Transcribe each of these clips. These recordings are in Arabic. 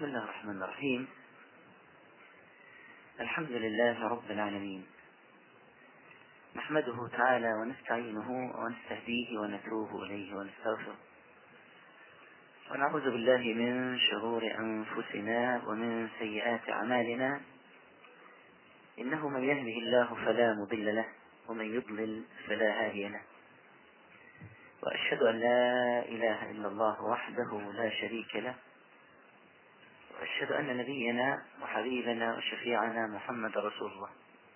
بسم الله الرحمن الرحيم. الحمد لله رب العالمين، نحمده تعالى ونستعينه ونستهديه ونتوب إليه ونستغفره، ونعوذ بالله من شرور أنفسنا ومن سيئات أعمالنا، إنه من يهده الله فلا مضل له ومن يضلل فلا هادي له، وأشهد أن لا إله إلا الله وحده لا شريك له، وأشهد أن نبينا وحبيبنا وشفيعنا محمد رسول الله،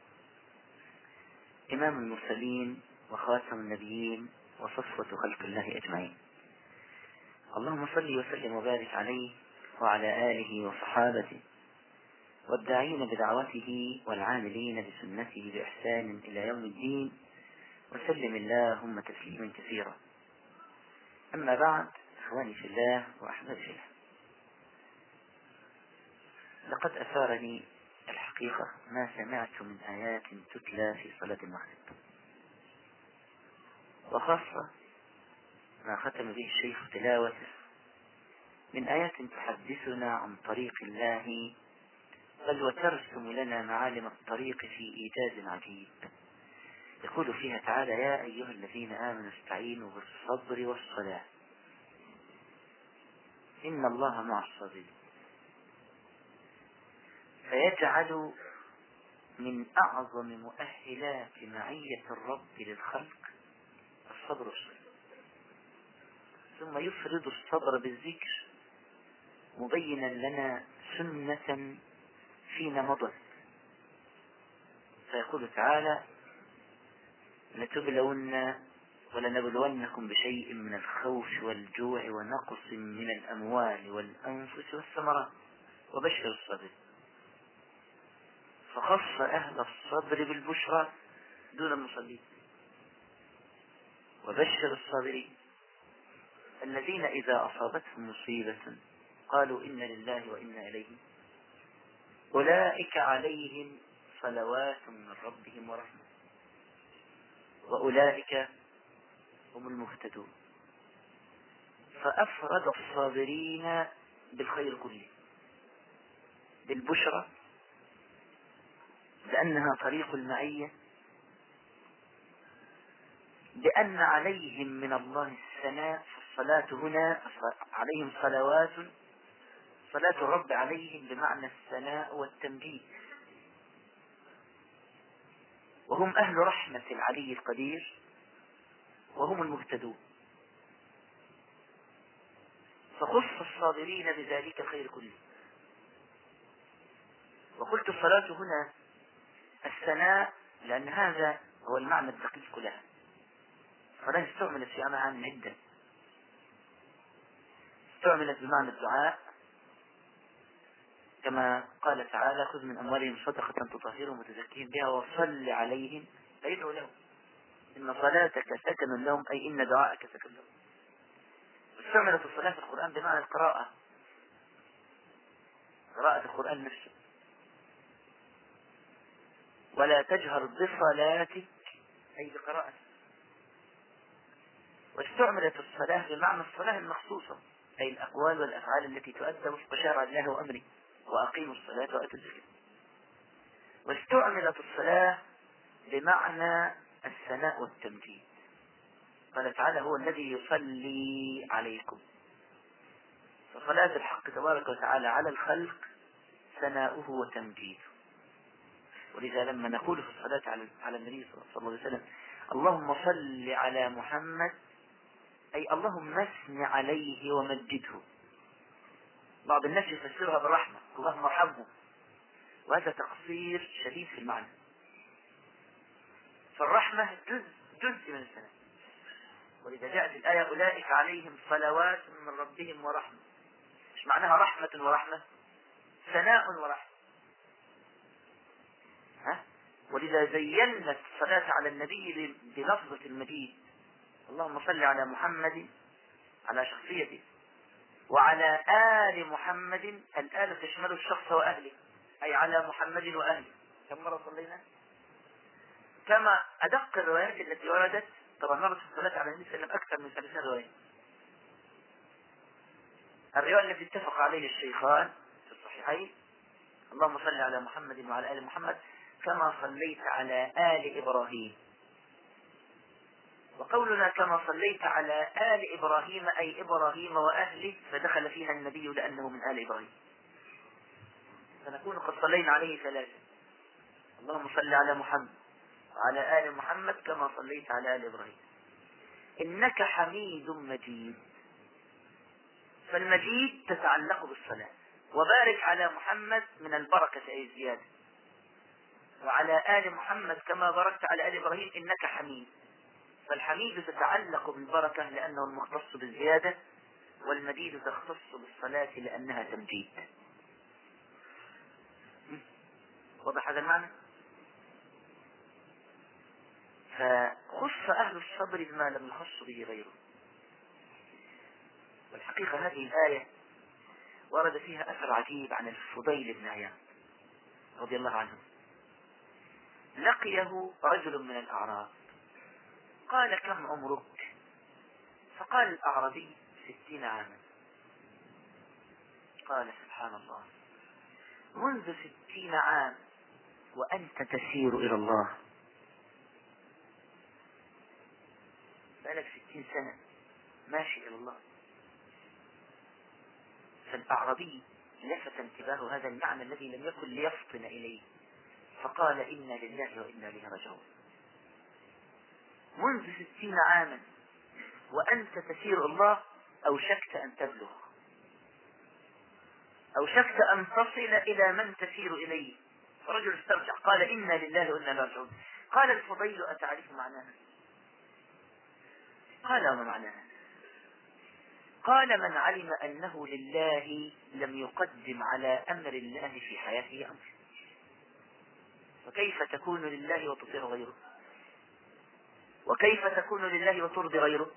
إمام المرسلين وخاتم النبيين وصفوة خلق الله أجمعين. اللهم صل وسلم وبارك عليه وعلى آله وصحابته والداعين بدعوته والعاملين بسنته بإحسان إلى يوم الدين، وسلم اللهم تسليما كثيرا. أما بعد، إخواني في الله وأحبابي في الله، لقد أثارني الحقيقة ما سمعت من آيات تتلى في صلاة المغرب، وخاصة ما ختم به الشيخ تلاوته من آيات تحدثنا عن طريق الله، بل وترسم لنا معالم الطريق في إيجاز عجيب. يقول فيها تعالى: يا أيها الذين آمنوا استعينوا بالصبر والصلاة إن الله مع الصابرين. فيجعل من أعظم مؤهلات معية الرب للخلق الصبر والصلاة، ثم يفرد الصبر بالذكر مبينا لنا سنة فيما مضت. فيقول تعالى: لتبلون ولنبلونكم بشيء من الخوف والجوع ونقص من الأموال والأنفس والثمرات وبشر الصابرين. فخص أهل الصبر بالبشرى دون المصلين. وبشر الصابرين الذين إذا أصابتهم مصيبة قالوا إنا لله وإنا إليه أولئك عليهم صلوات من ربهم ورحمة وأولئك هم المهتدون. فأفرد الصابرين بالخير كله، بالبشرى لأنها طريق المعية، بأن عليهم من الله الثناء. فالصلاة هنا عليهم صلوات، صلاة الرب عليهم بمعنى الثناء والتمجيد، وهم أهل رحمة العلي القدير وهم المهتدون. فخص الصابرين بذلك الخير كله. وقلت الصلاة هنا الثناء لأن هذا هو المعنى الدقيق لها. الصلاة استعملت في معان عدة، استعملت بمعنى الدعاء كما قال تعالى: خذ من أموالهم صدقة تطهرهم وتزكيهم بها وصل عليهم، أي ادعو لهم إن صلاتك سكن لهم، أي إن دعاءك سكن لهم. استعملت الصلاة في القرآن بمعنى القراءة، قراءة القرآن نفسه: ولا تجهر بصلاتك، أي بقراءة. واستعملت الصلاة بمعنى الصلاة المخصوصة، أي الأقوال والأفعال التي تؤدى وفق شرع الله وأمره: وأقيموا الصلاة وآتوا الزكاة. واستعملت الصلاة بمعنى الثناء والتمجيد. قال تعالى: هو الذي يصلي عليكم. فصلاة الحق تبارك وتعالى على الخلق ثناؤه وتمجيده. ولذا لما نقول في الصلاة على النبي صلى الله عليه وسلم: اللهم صل على محمد، أي اللهم اثن عليه ومجده. بعض الناس يفسرها بالرحمة: اللهم ارحمه، وهذا تقصير شديد في المعنى. فالرحمة جزء من الثناء، ولذا جاءت الآية: أولئك عليهم صلوات من ربهم ورحمة. مش معناها رحمة ورحمة؟ ثناء ورحمة. ولذا زينا الصلاة على النبي بلفظة المجيد: اللهم صل على محمد، على شخصيته، وعلى آل محمد. الآل تشمل الشخص وأهله، أي على محمد وأهله. كم مرة صلينا؟ كما أدق الروايات التي وردت. طبعا مرت الصلاة على النبي صلى الله عليه وسلم أكثر من 30 رواية. الرواية التي اتفق عليه الشيخان الصحيحين: اللهم صل على محمد وعلى آل محمد كما صليت على آل إبراهيم. وقولنا كما صليت على آل إبراهيم أي إبراهيم وأهله، فدخل فيها النبي لأنه من آل إبراهيم، فنكون قد صلينا عليه ثلاثة: اللهم صل على محمد وعلى آل محمد كما صليت على آل إبراهيم إنك حميد مجيد. فالمجيد تتعلق بالصلاة. وبارك على محمد من البركة أي الزيادة، وعلى آل محمد كما باركت على آل إبراهيم إنك حميد. فالحميد تتعلق بالبركة لأنه المختص بالزيادة، والمجيد تختص بالصلاة لأنها تمجيد. وضح هذا المعنى؟ فخص أهل الصبر بما لم يخص به غيره. والحقيقة هذه الآية ورد فيها أثر عجيب عن الفضيل بن عياض رضي الله عنه. لقيه رجل من الأعراب قال: كم عمرك؟ فقال الأعرابي: 60 عاما. قال: سبحان الله، منذ 60 عام وأنت تسير إلى الله؟ بقالك 60 سنة ماشي إلى الله. فالأعرابي لفت انتباه هذا المعنى الذي لم يكن ليفطن إليه، فقال: إنا لله وإنا إليه راجعون. منذ 60 عاما وأنت تسير الله، أوشكت أن تبلغ، أوشكت أن تصل إلى من تسير إليه. فرجل استرجع قال: إنا لله وإنا إليه راجعون. قال الفضيل: أتعرف معناها؟ قال: وما معناها؟ قال: من علم أنه لله لم يقدم على أمر الله في حياته أمر. وكيف تكون لله وتطيع غيره؟ وكيف تكون لله وترضي غيره؟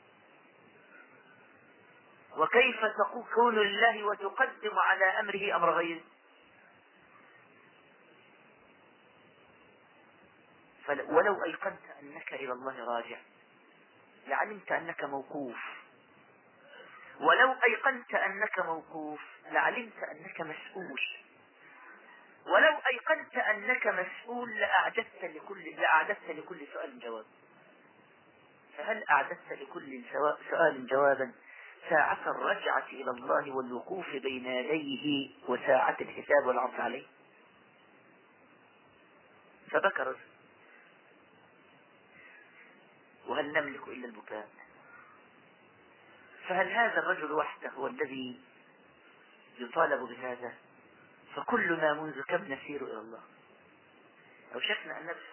وكيف تكون لله وتقدم على أمره أمر غيره؟ ولو أيقنت أنك إلى الله راجع لعلمت أنك موقوف، ولو أيقنت أنك موقوف لعلمت أنك مسؤول، ولو أيقنت أنك مسؤول لأعددت لكل سؤال جواب. فهل أعددت لكل سؤال جوابا ساعة الرجعة إلى الله والوقوف بين يديه وساعة الحساب والعرض عليه؟ فبكى رجل: وهل نملك إلا البكاء؟ فهل هذا الرجل وحده هو الذي يطالب بهذا؟ فكلنا منذ كم نسير إلى الله. أوشكنا أن نبكي،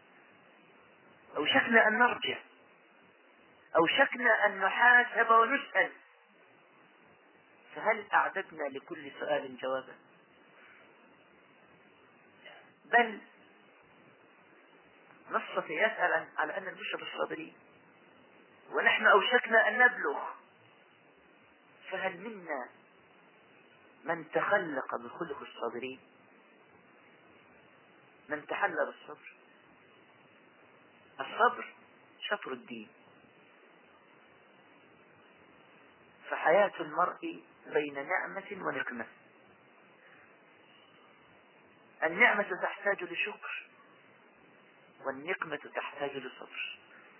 أوشكنا أن نرجع، أوشكنا أن نحاسب ونسأل. فهل أعددنا لكل سؤال جوابا؟ بل نص يسأل على أن نبشر الصابرين، ونحن أوشكنا أن نبلغ. فهل منا من تخلق بخلق الصابرين، من تحلى بالصبر؟ الصبر شطر الدين. فحياة المرء بين نعمة ونقمة. النعمة تحتاج لشكر، والنقمة تحتاج لصبر.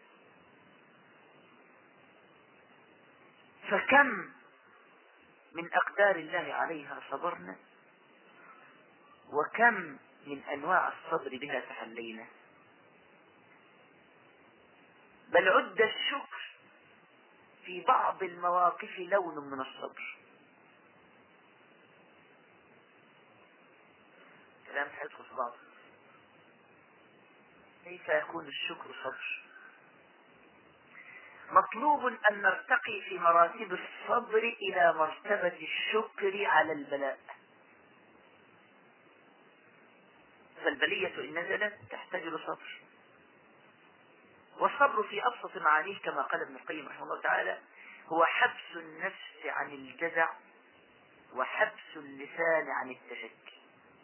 فكم من أقدار الله عليها صبرنا، وكم من أنواع الصبر بها تحلينا. بل عد الشكر في بعض المواقف لون من الصبر. كلام حيدخل في بعض. كيف يكون الشكر صبر؟ مطلوب أن نرتقي في مراتب الصبر إلى مرتبة الشكر على البلاء. فالبلية إن نزلت تحتاج لصبر. والصبر في أبسط معانيه كما قال ابن القيم رحمه الله تعالى: هو حبس النفس عن الجزع وحبس اللسان عن التشكي.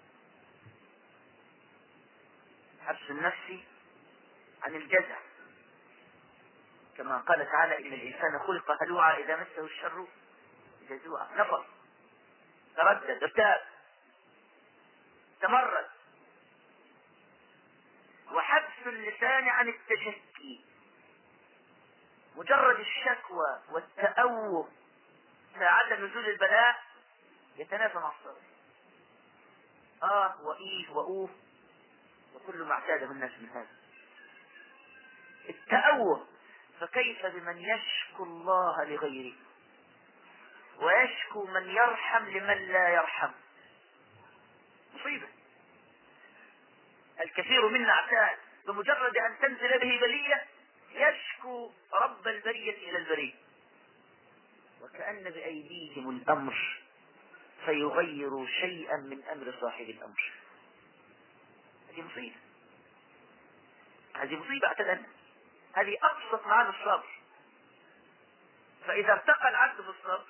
حبس النفس عن الجزع، كما قال تعالى: إن الإنسان خلق هلوعا إذا مسه الشر جزوعا. نفر، تردد، ارتاب. تمرد. وحبس اللسان عن التشكي، مجرد الشكوى والتأوه ساعة نزول البلاء يتنافى مع الصبر. وإيه وأوف وكل ما اعتاده الناس من هذا التأوه. فكيف بمن يشكو الله لغيره ويشكو من يرحم لمن لا يرحم؟ مصيبة. الكثير منا اعتاد بمجرد أن تنزل به بلية يشكو رب البرية إلى البرية، وكأن بأيديهم الأمر فيغيروا شيئا من أمر صاحب الأمر. هذه مصيبة، هذه مصيبة اعتدنا. هذه أبسط معاني الصبر. فإذا ارتقى العبد بالصبر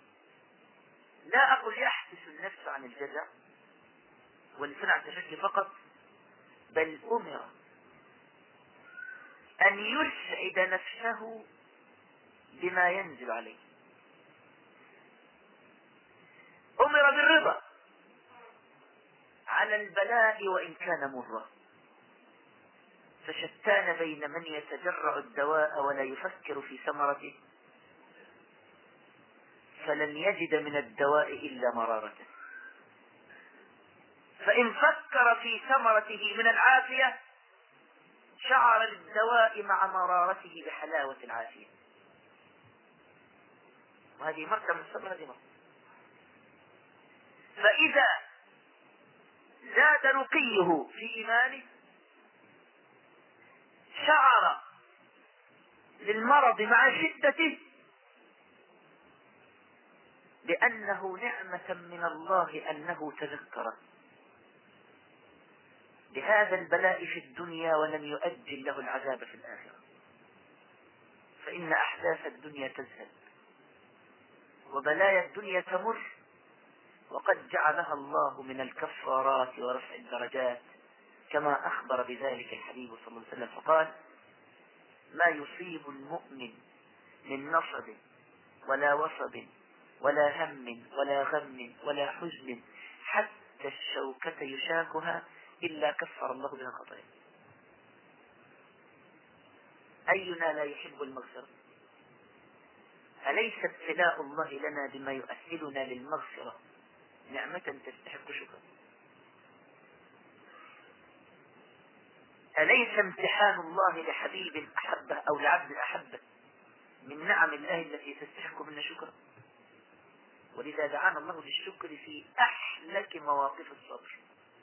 لا أقول يحبس النفس عن الجزع واللسان عن التشكي فقط، بل أمر أن يسعد نفسه بما ينزل عليه. أمر بالرضا على البلاء وإن كان مرا. فشتان بين من يتجرع الدواء ولا يفكر في ثمرته فلن يجد من الدواء إلا مرارته، فإن فكر في ثمرته من العافية شعر بالدواء مع مرارته بحلاوة العافية. وهذه مرتبة من الصبر، هذه مرتبة. فإذا زاد رقيه في إيمانه شعر للمرض مع شدته لأنه نعمة من الله أنه تذكر بهذا البلاء في الدنيا ولم يؤجل له العذاب في الآخرة. فإن أحداث الدنيا تذهب وبلايا الدنيا تمر، وقد جعلها الله من الكفارات ورفع الدرجات كما أخبر بذلك الحبيب صلى الله عليه وسلم فقال: ما يصيب المؤمن من نصب ولا وصب ولا هم ولا غم ولا حزن حتى الشوكة يشاكها إلا كفر الله بها خطاياه. أينا لا يحب المغفرة؟ أليس ابتلاء الله لنا بما يؤهلنا للمغفرة نعمة تستحق شكرا؟ أليس امتحان الله لحبيب أحبه أو لعبد أحبه من نعم الله التي تستحق منا شكرا؟ ولذا دعانا الله للشكر في أحلك مواقف الصبر.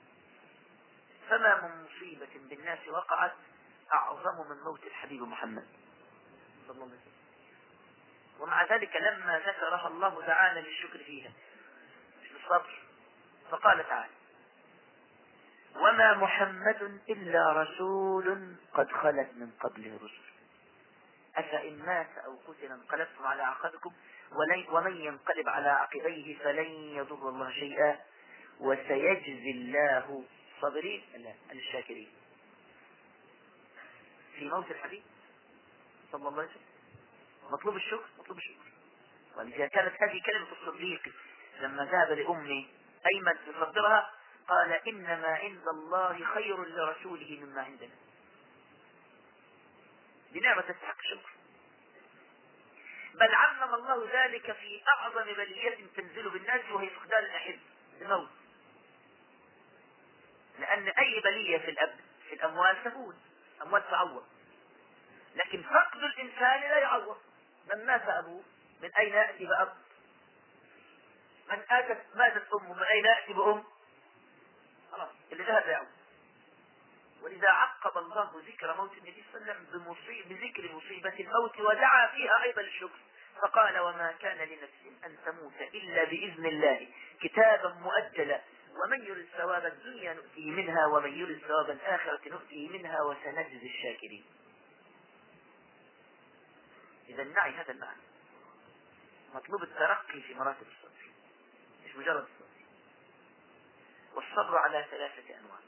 فما من مصيبة بالناس وقعت أعظم من موت الحبيب محمد صلى الله عليه وسلم، ومع ذلك لما ذكرها الله دعانا للشكر فيها في الصبر. فقال تعالى: وما محمد إلا رسول قد خلت من قبله الرسل أفإن مات أو قتل انقلبتم على أعقابكم ومن ينقلب على عقبيه فلن يضر الله شيئا وسيجزي الله الصابرين الشاكرين. في موت الحبيب صلى الله عليه وسلم مطلوب الشكر، مطلوب الشكر. ولذا كانت هذه كلمة الصديق لما ذهب لأمي أيمن تصدرها قال: إنما عند الله خير لرسوله مما عندنا. بنعمة تستحق الشكر. بل عمم الله ذلك في أعظم بلية تنزل بالناس وهي فقدان الأحب، الموت. لأن أي بلية في الأموال تفوت، أموال تعوض، لكن فقد الإنسان لا يعوض. من مات أبوه من أين يأتي بأب؟ من ماتت أمه من أين يأتي بأم؟ خلاص اللي ذهب لا يعوض. ولذا عقب الله ذكر موت النبي صلى الله عليه وسلم بذكر مصيبة الموت ودعا فيها أيضا الشكر فقال: وما كان لنفس أن تموت إلا بإذن الله كتابا مؤجلا ومن يرد ثواب الدنيا نؤتيه منها ومن يرد ثواب الآخرة نؤتيه منها وسنجزي الشاكرين. إذا نعي هذا المعنى. مطلوب الترقي في مراتب الصبر، مش مجرد الصبر. والصبر على 3 أنواع: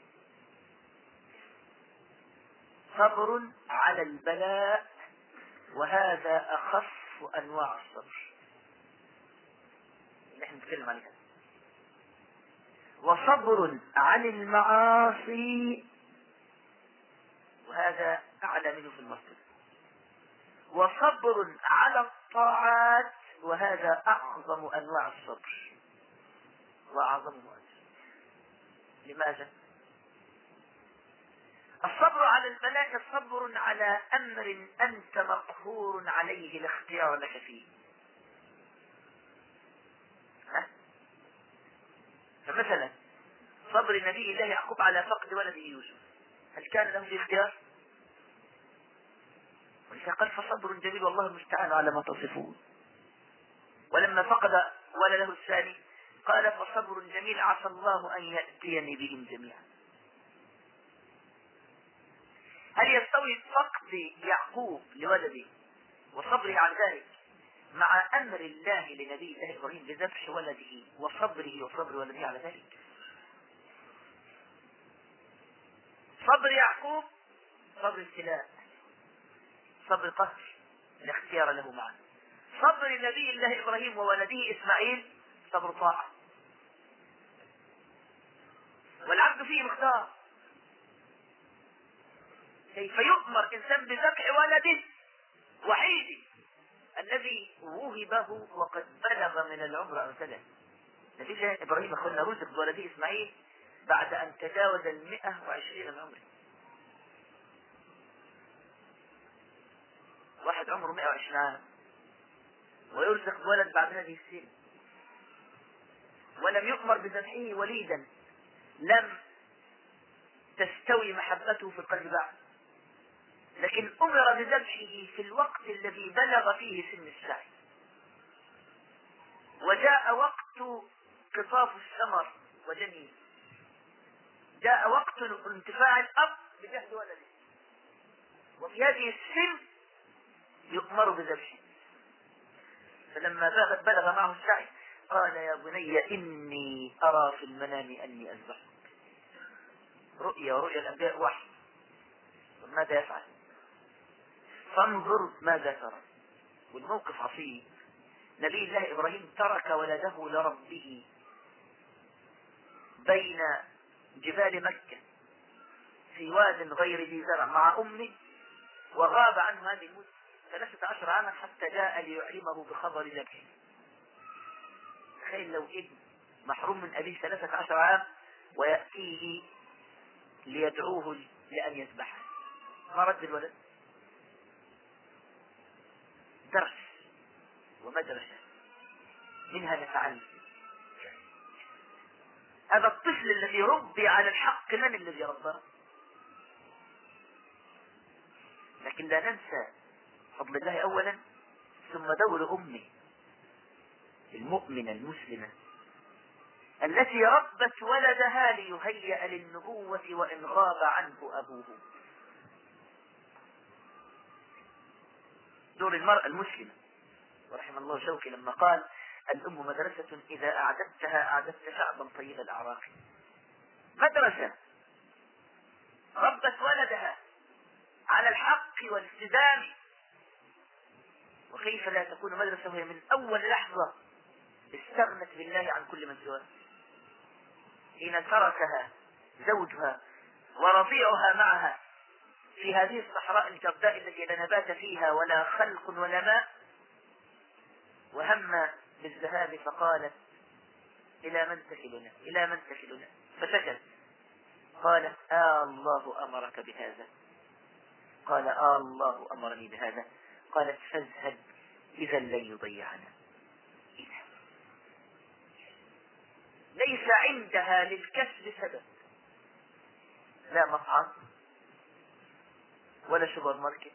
صبر على البلاء وهذا أخف أنواع الصبر اللي احنا نتكلم عليها. وصبر عن المعاصي، وهذا أعلى منه في المرتبة، وصبر على الطاعات، وهذا أعظم أنواع الصبر وأعظم أجر. لماذا؟ الصبر على البلاء صبر على أمر أنت مقهور عليه لا اختيار لك فيه. فمثلا صبر نبي الله يعقوب على فقد ولده يوسف، هل كان له في اختيار؟ ولذا قال فصبر جميل والله المستعان على ما تصفون. ولما فقد ولده الثاني قال فصبر جميل عسى الله أن يأتيني بهم جميعا. هل يستوي فقد يعقوب لولده وصبره عن ذلك مع أمر الله لنبي الله إبراهيم بذبح ولده وصبره وصبر ولده على ذلك؟ صبر يعقوب صبر ابتلاء، صبر قهر لا اختيار له معه. صبر نبي الله إبراهيم وولده إسماعيل صبر طاعة. والعبد فيه مختار، كيف يؤمر إنسان بذبح ولده وحيده الذي وهبه وقد بلغ من العمر أمثله. نبي الله إبراهيم أخونا رزق بولده إسماعيل بعد أن تجاوز 120 من عمره. واحد عمره 120 عام ويرزق بولد بعد هذه السن، ولم يؤمر بذبحه وليدا لم تستوي محبته في القلب بعد، لكن أمر بذبحه في الوقت الذي بلغ فيه سن السعي، وجاء وقت قطاف الثمر وجنيه، جاء وقت انتفاع الأب بجهد ولده، وفي هذه السن يؤمر بذبحه. فلما بلغ معه السعي قال يا بني إني أرى في المنام أني أذبحك. رؤيا ورؤيا الأنبياء وحي، ماذا يفعل؟ فانظر ماذا ترى. والموقف عصيب. نبي الله إبراهيم ترك ولده لربه بين جبال مكة في واد غير ذي زرع مع أمه، وغاب عنه هذه المدة 13 عاما حتى جاء ليعلمه بخبر ذبحه. تخيل لو ابن محروم من أبيه 13 عام ويأتيه ليدعوه لأن يذبحه، ما رد الولد؟ درس ومدرسة منها نتعلم. هذا الطفل الذي ربي على الحق من الذي رباه؟ لكن لا ننسى فضل الله أولا، ثم دور أمه المؤمنة المسلمة التي ربت ولدها ليهيأ للنبوة وإن غاب عنه أبوه. دور المرأة المسلمة. ورحم الله شوقي لما قال الأم مدرسة إذا أعددتها أعددت شعبا طيب الأعراق. مدرسة ربت ولدها على الحق والالتزام. وكيف لا تكون مدرسة وهي من أول لحظة استغنت بالله عن كل من سواه، حين تركها زوجها ورضيعها معها في هذه الصحراء الجرداء التي لا نبات فيها ولا خلق ولا ماء، وهم بالذهاب فقالت إلى من تكلنا إلى من تكلنا، فسكت. قالت الله أمرك بهذا؟ قال الله أمرني بهذا. قالت فاذهب إذا لن يضيعنا. ليس عندها للكسب سبب، لا مطعم ولا سوبر ماركت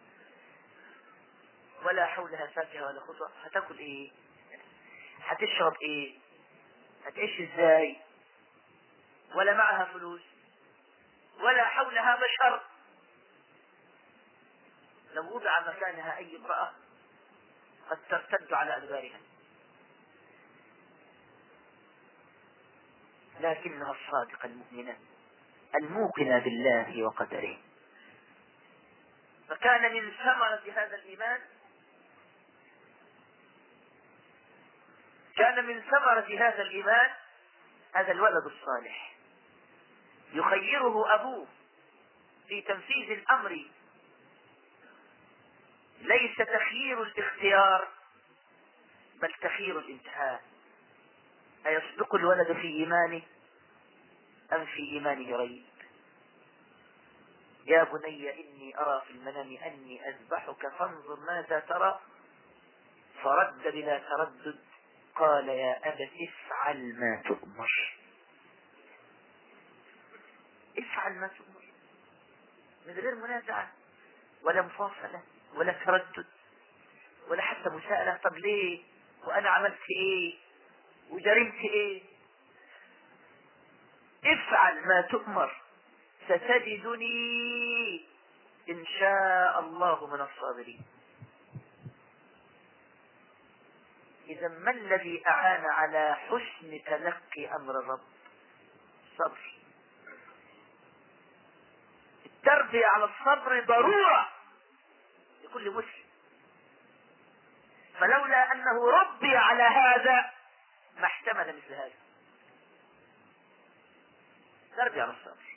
ولا حولها فاكهة ولا خضرة. هتاكل ايه؟ هتشرب ايه؟ هتعيش ازاي؟ ولا معها فلوس ولا حولها بشر. لو وضع مكانها اي امرأة قد ترتد على ادبارها، لكنها الصادقة المؤمنة الموقنة بالله وقدره. فكان من ثمرة هذا الإيمان، كان من ثمرة هذا الإيمان هذا الولد الصالح يخيره أبوه في تنفيذ الأمر، ليس تخيير الاختيار بل تخيير الانتهاء. أيصدق الولد في إيمانه أم في إيمانه ريب؟ يا بني إني أرى في المنام أني أذبحك فانظر ماذا ترى، فرد بلا تردد قال يا أبت افعل ما تؤمر. افعل ما تؤمر من غير منازعة ولا مفاصلة ولا تردد ولا حتى مساءلة. طب ليه؟ وأنا عملت إيه؟ وجرمت إيه؟ افعل ما تؤمر ستجدني إن شاء الله من الصابرين. إذا ما الذي أعان على حسن تلقي أمر الرب؟ الصبر. التربية على الصبر ضرورة لكل مسلم، فلولا أنه ربي على هذا ما احتمل مثل هذا. تربية على الصبر.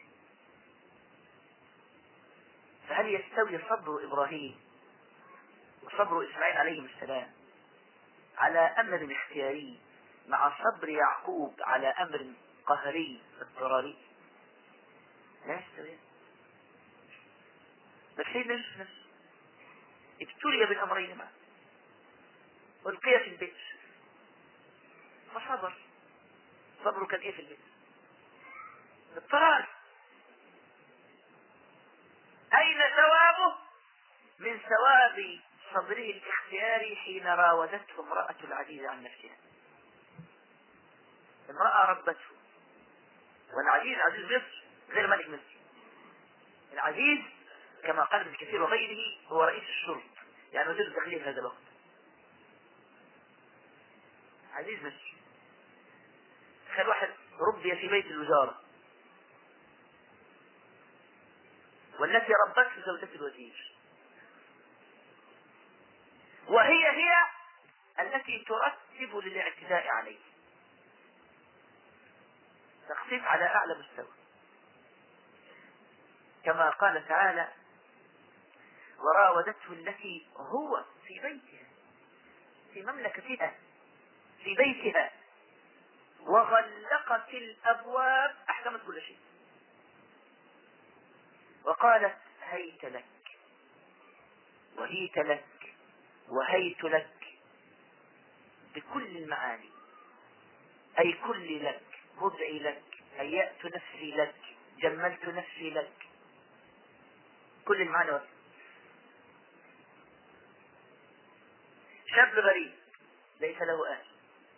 فهل يستوي صبر إبراهيم وصبر إسماعيل عليهم السلام على أمر اختياري مع صبر يعقوب على أمر قهري اضطراري؟ لا يستوي. بس سيدنا يوسف نفسه ابتلي بالأمرين معا، ألقي في البيت فصبر. صبره كان إيه في البيت؟ اضطرار. أين ثوابه؟ من ثواب صبره الاختياري حين راودته امرأة العزيز عن نفسها. امرأة ربته، والعزيز عزيز مصر غير ملك مصر. العزيز كما قال ابن كثير وغيره هو رئيس الشرط، يعني وزير الداخلية في هذا الوقت. عزيز مصر. تخيل واحد ربي في بيت الوزارة والتي ربته زوجة الوزير، وهي التي ترتب للاعتداء عليه. تخفيف على أعلى مستوى، كما قال تعالى وراودته التي هو في بيتها في مملكتها في بيتها وغلقت الأبواب، أحكمت كل شيء، وقالت هيت لك وهيت لك وهيت لك بكل المعاني، أي كل لك، وضعي لك، هيأت نفسي لك، جملت نفسي لك، كل المعاني وصف. شاب غريب ليس له أهل،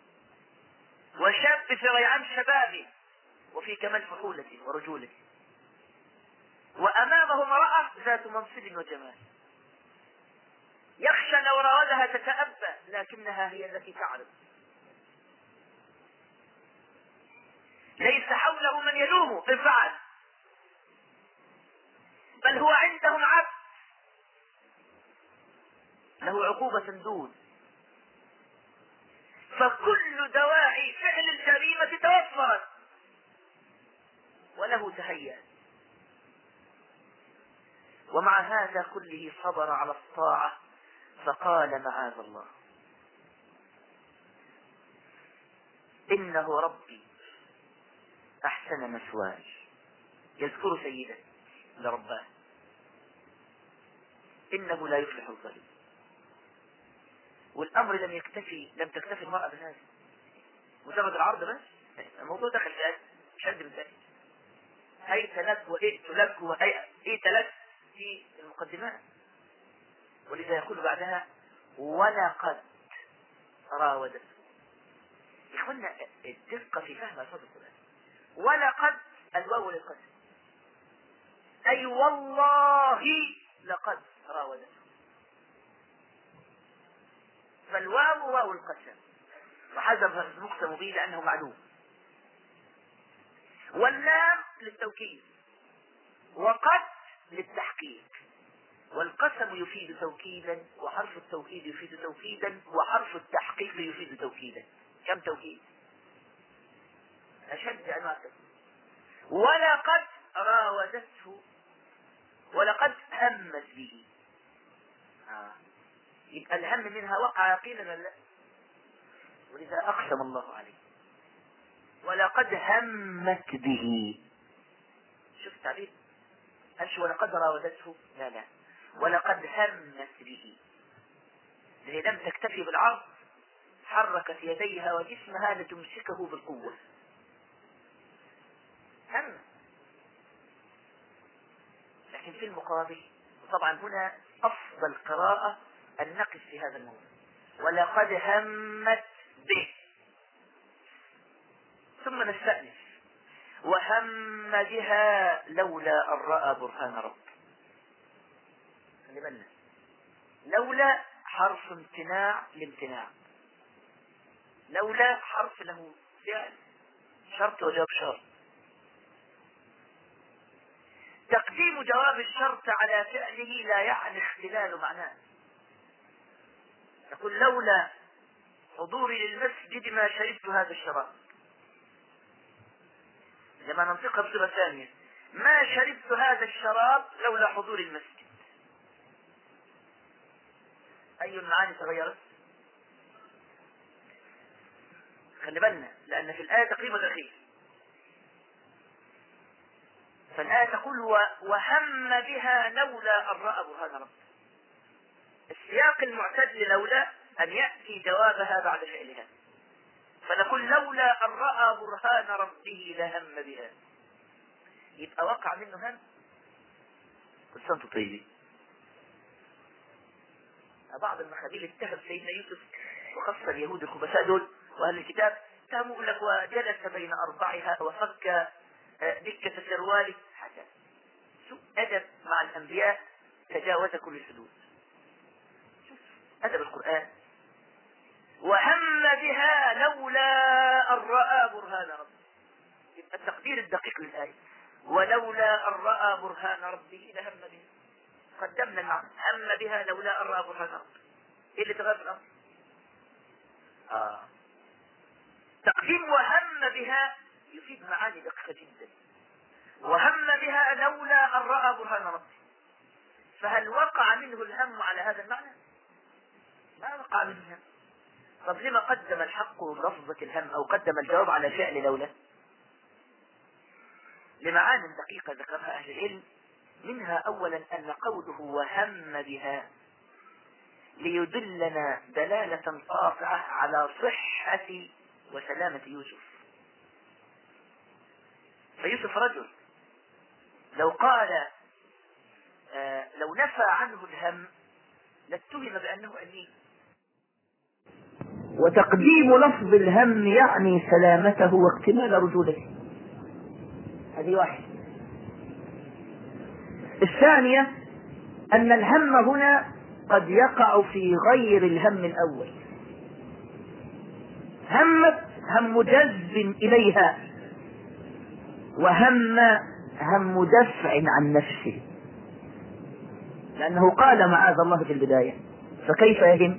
وشاب في ريعان شبابه وفي كمال فحولته ورجولته، وأمامه امرأة ذات منصب وجمال، يخشى لو راودها تتأبى لكنها هي التي تعرض. ليس حوله من يلومه إن فعل، بل هو عندهم عبد له عقوبة دون، فكل دواعي فعل الجريمة توفرت وله تهيأ، ومع هذا كله صبر على الطاعة فقال معاذ الله إنه ربي أحسن مثواي. يذكر سيده لرباه إنه لا يفلح الظالم. والأمر لم تكتفي المرأة بهذا، مجرد العرض بس، الموضوع دخل في شد من ذلك. هيت لك وإئت لك وإئت لك في المقدمات، ولذا يقول بعدها ولقد راودته. إخوانا الدقة في فهم ألفاظ القرآن. ولقد الواو للقسم، أي والله لقد راودته، فالواو واو القسم وحذف المقسم به لأنه معلوم، واللام للتوكيد، وقد للتحقيق. والقسم يفيد توكيدا، وحرف التوكيد يفيد توكيدا، وحرف التحقيق يفيد توكيدا. كم توكيد؟ أشد أنواع التكذيب. ولقد راودته، ولقد همت به. يبقى الهم منها وقع يقينا ولا لا؟ ولذا أقسم الله عليه ولقد همت به. شوف التعبير، قالش ولقد راودته، لا لا، ولقد همت به. هي لم تكتفي بالعرض، حركت يديها وجسمها لتمسكه بالقوة. هم. لكن في المقابل، وطبعا هنا أفضل قراءة أن نقف في هذا الموضوع، ولقد همت به، ثم نستأنف وهم بها لولا أن رأى برهان رب. خلي بالنا، لولا حرف امتناع لامتناع، لولا حرف له فعل شرط وجواب شرط. تقديم جواب الشرط على فعله لا يعني اختلال معناه. يقول لولا حضوري للمسجد ما شربت هذا الشراب، لما ننطقها بصيغة ثانية، ما شربت هذا الشراب لولا حضور المسجد. أي المعاني تغيرت؟ خلي بالنا، لأن في الآية تقريبا الأخير، فالآية تقول وهم بها لولا أن رأى برهان رب. السياق المعتد لولا أن يأتي جوابها بعد فعلها، فنقول لولا أن رأى برهان ربه لهم بها. يبقى وقع منه هم. كل سنة وانتم طيبين. بعض المخابيل اتهم سيدنا يوسف، وخاصة اليهود الخبثاء دول وأهل الكتاب، اتهموا لك وجلس بين أربعها وفك دكة سرواله، حتى سوء أدب مع الأنبياء تجاوز كل الحدود. شوف أدب القرآن. وهم بها لولا أن رأى برهان ربه. يبقى التقدير الدقيق للآية ولولا أن رأى برهان ربه لهم بها. قدمنا المعنى هم بها لولا أن رأى برهان ربه. إيه اللي تغير في الأمر؟ تقديم وهم بها يفيد معاني دقيقة جدا. وهم بها لولا أن رأى برهان ربه، فهل وقع منه الهم على هذا المعنى؟ ما وقع منه الهم. طب لما قدم الحق لفظة الهم أو قدم الجواب على فعل لولا؟ لمعان دقيقة ذكرها أهل العلم، منها أولا أن قوله وهم بها ليدلنا دلالة قاطعة على صحة وسلامة يوسف. فيوسف رجل، لو قال لو نفى عنه الهم لاتهم بأنه أنيب. وتقديم لفظ الهم يعني سلامته واكتمال رجولته. هذه واحد. الثانية أن الهم هنا قد يقع في غير الهم الأول. همت هم جذب إليها، وهم هم دفع عن نفسه، لأنه قال معاذ الله في البداية، فكيف يهم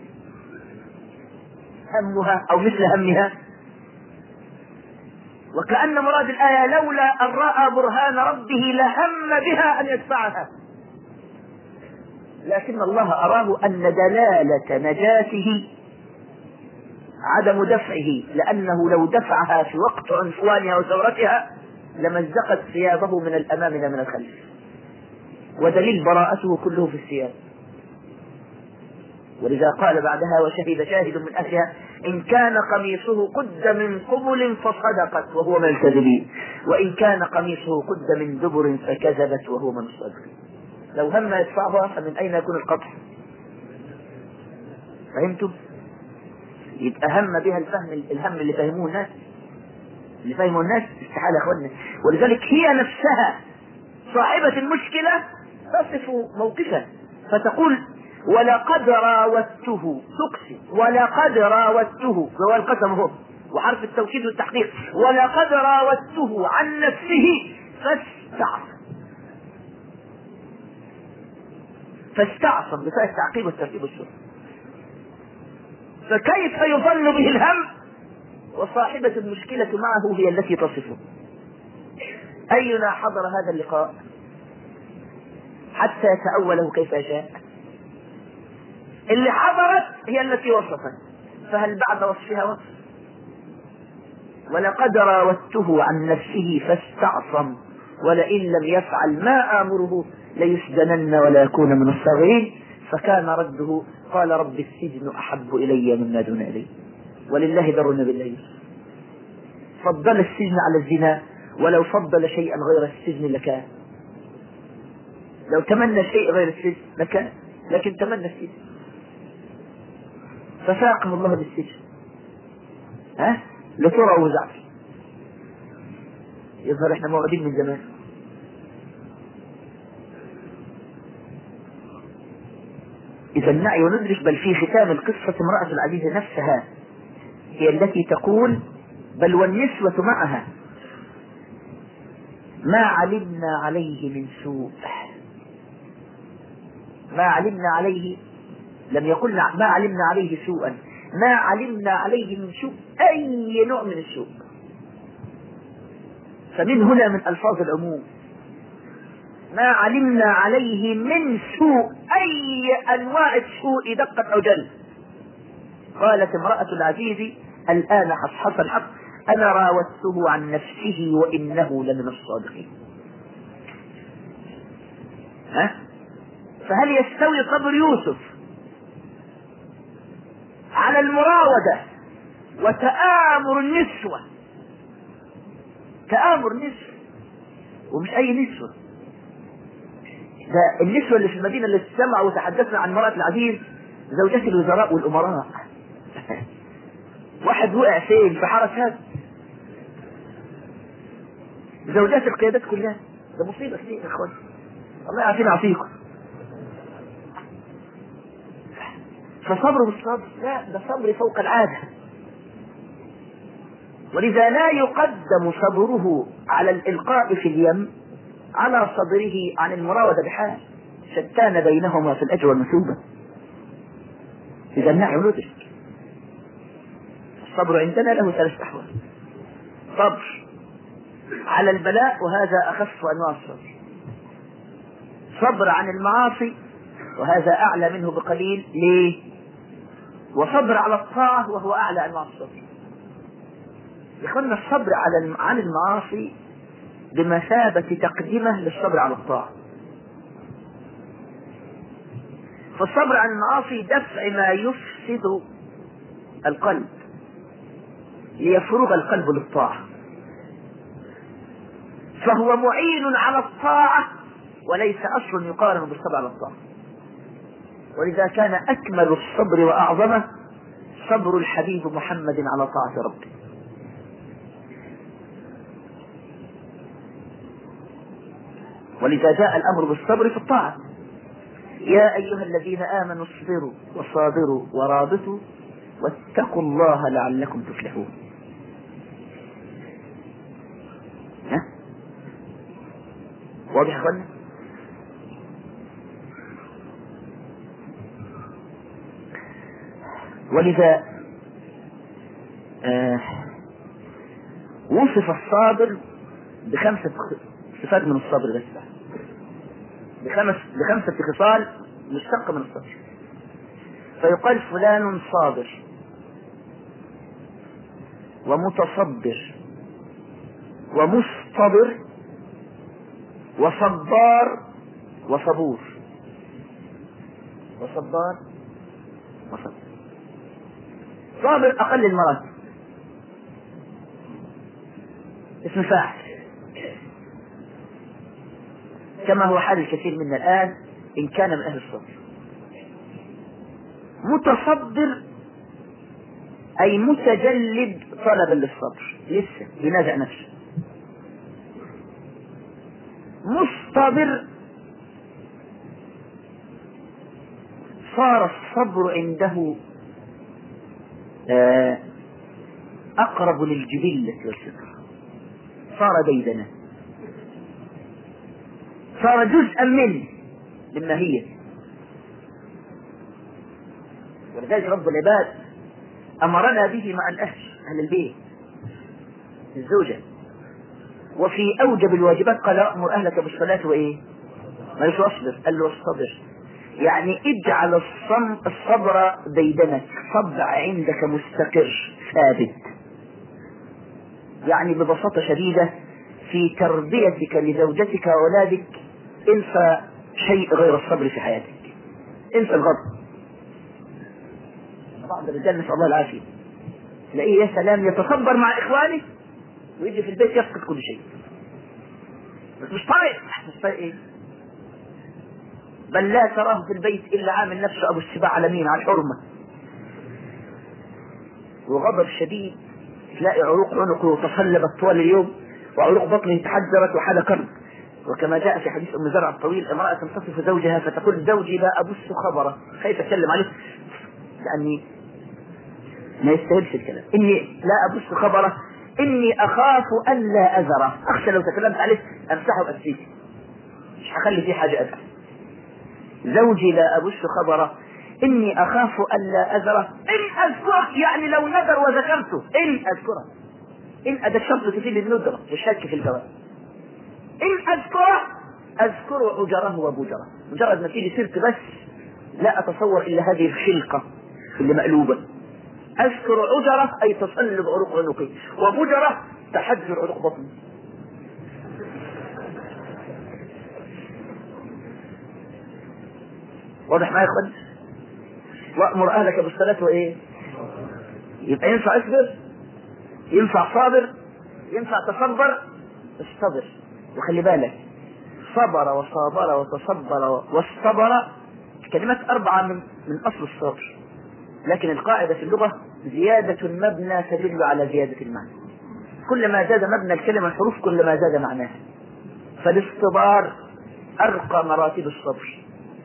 همها أو مثل همها. وكأن مراد الآية لولا أن رأى برهان ربه لهم بها أن يدفعها، لكن الله أراه أن دلالة نجاته عدم دفعه، لأنه لو دفعها في وقت عنفوانها وثورتها لمزقت ثيابه من الأمام لا من الخلف، ودليل براءته كله في الثياب. ولذا قال بعدها وشهد شاهد من أهلها إن كان قميصه قد من قبل فصدقت وهو من الكاذبين، وإن كان قميصه قد من دبر فكذبت وهو من الصادقين. لو هم يدفعها فمن أين يكون القطع؟ فهمتم؟ يبقى هم بها الهم اللي فهموه الناس، اللي فهموا الناس استحالة يا اخوانا. ولذلك هي نفسها صاحبة المشكلة تصف موقفها فتقول ولقد راودته، تقسم ولقد راودته، هو القسم هو وحرف التوكيد والتحقيق، ولقد راودته عن نفسه فاستعصم بفاء التعقيب والترتيب والشرط. فكيف يظن به الهم وصاحبة المشكلة معه هي التي تصفه. أينا حضر هذا اللقاء حتى يتأوله كيف يشاء؟ اللي حضرت هي التي وصفت، فهل بعد وصفها وصف؟ ولقد راودته عن نفسه فاستعصم ولئن لم يفعل ما آمره ليسجنن ولا يكون من الصاغرين. فكان رده قال رب السجن أحب إلي مما دون إلي ولله درنا بالله. فضل السجن على الزنا، ولو فضل شيئا غير السجن لكان، لو تمنى شيء غير السجن لكان، لكن تمنى السجن فساقه الله بالسجن. لترى وزعف. يظهر احنا موعدين من زمان. إذا نعي وندرك. بل في ختام القصة امرأة العزيز نفسها هي التي تقول بل والنسوة معها ما علمنا عليه من سوء. ما علمنا عليه، لم يقل ما علمنا عليه سوءا، ما علمنا عليه من سوء، أي نوع من السوء. فمن هنا من ألفاظ العموم ما علمنا عليه من سوء، أي أنواع السوء دقت أو جل. قالت امرأة العزيز الآن حصحص الحق أنا راودته عن نفسه وإنه لمن الصادقين. فهل يستوي صبر يوسف على المراودة وتآمر النسوة؟ تآمر نسوة، ومش أي نسوة، ده النسوة اللي في المدينة اللي استمعوا وتحدثنا عن امرأة العزيز زوجات الوزراء والأمراء. واحد وقع فين؟ في حرس هذا. زوجات القيادات كلها. ده مصيبة كتير يا اخوان، الله يعافينا ويعافيكم. فصبر بالصبر، لا ده صبر فوق العادة. ولذا لا يقدم صبره على الإلقاء في اليم على صبره عن المراودة بحال، شتان بينهما في الأجر والمثوبة. إذا نعي وندرك. الصبر عندنا له ثلاث أحوال: صبر على البلاء وهذا أخف أنواع الصبر، صبر عن المعاصي وهذا أعلى منه بقليل، ليه؟ وصبر على الطاعة وهو أعلى أنواع الصبر. يخلنا الصبر عن المعاصي بمثابة تقدمة للصبر على الطاعة. فالصبر عن المعاصي دفع ما يفسد القلب ليفرغ القلب للطاعة، فهو معين على الطاعة وليس أصل يقارن بالصبر على الطاعة. ولذا كان أكمل الصبر وأعظمه صبر الحبيب محمد على طاعة ربه. ولذا جاء الأمر بالصبر في الطاعة: يا أيها الذين آمنوا اصبروا وصابروا ورابطوا واتقوا الله لعلكم تفلحون. واضح أخوانا؟ ولذا وصف الصابر بخمسة صفات من الصبر، بس بخمسة خصال مشتقة من الصبر. فيقال فلان صابر ومتصبر ومصطبر وصبار وصبور. وصبار وصبور. صابر أقل المراتب، اسم فاعل، كما هو حال الكثير منا الآن إن كان من أهل الصبر. متصبر أي متجلد طلبا للصبر، لسه ينازع نفسه. مصطبر صار الصبر عنده أقرب للجبلة والفطرة، صار ديدنا، صار جزءا منه للماهية. ولذلك رب العباد أمرنا به مع الأهل، أهل البيت، الزوجة. وفي أوجب الواجبات قال أمر أهلك بالصلاة وإيه؟ ما يقول أصبر، قال له اصطبر، يعني اجعل الصبر ديدنك، صبع عندك مستقر ثابت. يعني ببساطة شديدة في تربيتك لزوجتك وأولادك انسى شيء غير الصبر في حياتك، انسى الغضب. بعض الرجال نسأل الله العافية تلاقيه يا سلام يتصبر مع إخوانه ويجي في البيت يفقد كل شيء، بس مش طايق إيه؟ بل لا تراه في البيت إلا عامل نفسه أبو السباع على مين؟ على الحرمة، وغضب شديد، تلاقي عروق عنقه تصلبت طوال اليوم وعروق بطنه تحجرت وحال كرب. وكما جاء في حديث أم زرع الطويل، امرأة تصف زوجها فتقول زوجي لا أبث خبره، خايف أتكلم عليه لأني ما يستاهلش الكلام، إني لا أبث خبره، إني أخاف أن لا أذره، أخشى لو تكلمت عليه أمسحه بأسفيه، مش هخلي فيه حاجة أذر. زوجي لا أبث خبره إني أخاف أن لا أذره إن أذكره، يعني لو ندر وذكرته إن أذكره، إن أدى الشرط تفيد الندرة والشك في الجواب. إن أذكره أذكر أجره وبجره، مجرد ما تيجي سيرت بس لا أتصور إلا هذه الخلقة اللي مقلوبة. أذكر أجره أي تصلب عروق عنقي، وبجره تحجر عروق بطني. واضح معايا يا اخوان؟ وأمر أهلك بالصلاة وإيه؟ يبقى ينفع اصبر، ينفع صابر، ينفع تصبر. اصطبر، وخلي بالك صبر وصابر وتصبر واصطبر كلمات أربعة من أصل الصبر، لكن القاعدة في اللغة زيادة المبنى تدل على زيادة المعنى، كلما زاد مبنى الكلمة الحروف كلما زاد معناها. فالاصطبار أرقى مراتب الصبر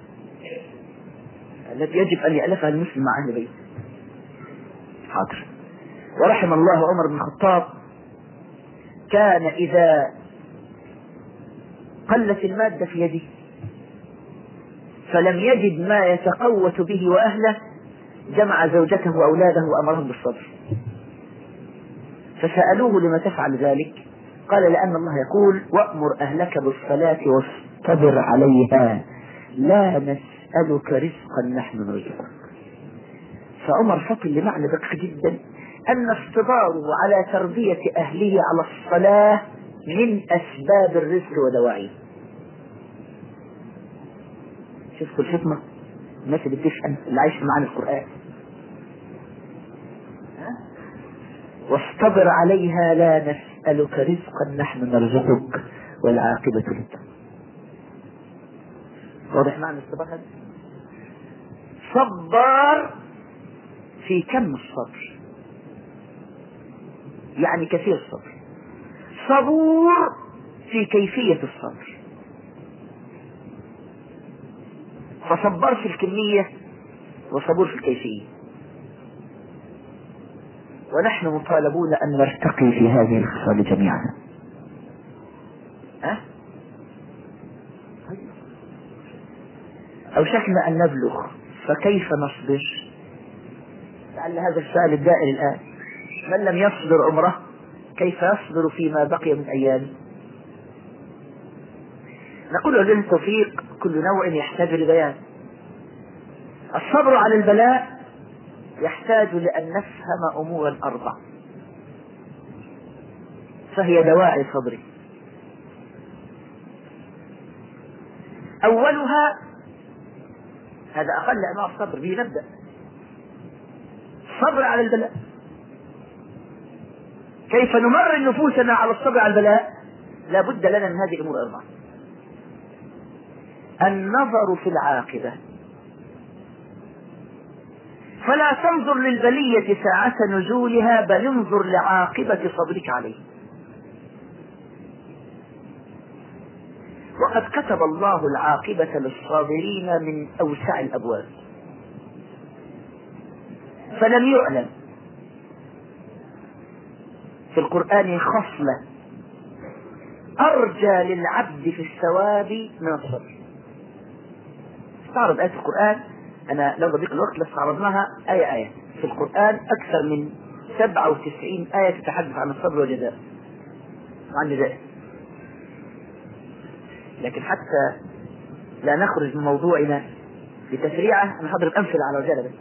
التي يجب أن يألفها المسلم مع أهل بيته. حاضر. ورحم الله عمر بن الخطاب، كان إذا قلت المادة في يده فلم يجد ما يتقوت به وأهله جمع زوجته وأولاده وأمرهم بالصبر. فسألوه لما تفعل ذلك؟ قال لأن الله يقول وأمر أهلك بالصلاة واصطبر عليها لا نسألك رزقا نحن نرزقك. فعمر فطن لمعنى دقيق جدا أن اصطباره على تربية أهله على الصلاة من أسباب الرزق ودواعيه. شفتوا الحكمة؟ الناس اللي بتفهم اللي عايش معانا القرآن. واصطبر عليها لا نسألك رزقا نحن نرزقك والعاقبة للتقوى. واضح معنى الصبر هذا؟ صبر في كم الصبر، يعني كثير الصبر. صبور في كيفية الصبر، فصبر في الكمية وصبور في الكيفية. ونحن مطالبون أن نرتقي في هذه الخصال جميعا. أوشكنا أن نبلغ فكيف نصبر؟ لعل هذا السؤال الدائر الآن، من لم يصبر عمره كيف يصبر فيما بقي من أيامه؟ نقول له التوفيق كل نوع يحتاج لبيان. الصبر على البلاء يحتاج لأن نفهم أمورا أربع، فهي دواعي صبري. أولها، هذا أقل أنواع الصبر، به نبدأ. الصبر على البلاء، كيف نمرن نفوسنا على الصبر على البلاء؟ لا بد لنا من هذه الأمور الأربعة. النظر في العاقبة، فلا تنظر للبلية ساعة نزولها بل انظر لعاقبة صبرك عليه. وقد كتب الله العاقبة للصابرين من أوسع الأبواب، فلم يعلم في القرآن خصلة أرجى للعبد في الثواب من الصبر. استعرض آية القرآن، أنا لو ضيق الوقت لاستعرضناها آية آية. في القرآن أكثر من 97 آية تتحدث عن الصبر والجزاء وعن جزائه. لكن حتى لا نخرج من موضوعنا بتسريعة أنا هضرب أمثلة على وجهها بس.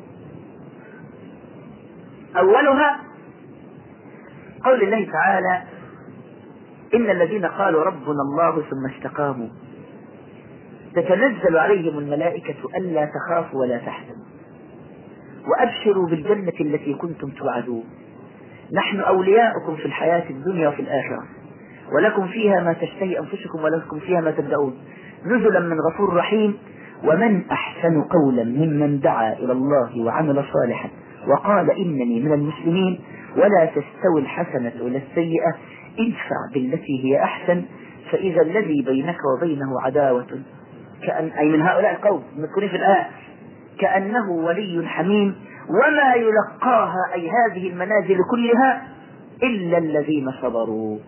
أولها قول الله تعالى إن الذين قالوا ربنا الله ثم استقاموا تتنزل عليهم الملائكة ألا تخافوا ولا تحزنوا وأبشروا بالجنة التي كنتم توعدون نحن أولياؤكم في الحياة الدنيا وفي الآخرة ولكم فيها ما تشتهي أنفسكم ولكم فيها ما تدعون نزلا من غفور رحيم ومن أحسن قولا ممن دعا إلى الله وعمل صالحا وقال إنني من المسلمين ولا تستوي الحسنة ولا السيئة ادفع بالتي هي أحسن فإذا الذي بينك وبينه عداوة أي من هؤلاء القوم المذكورين في الآية كأنه ولي حميم وما يلقاها أي هذه المنازل كلها إلا الذين صبروا.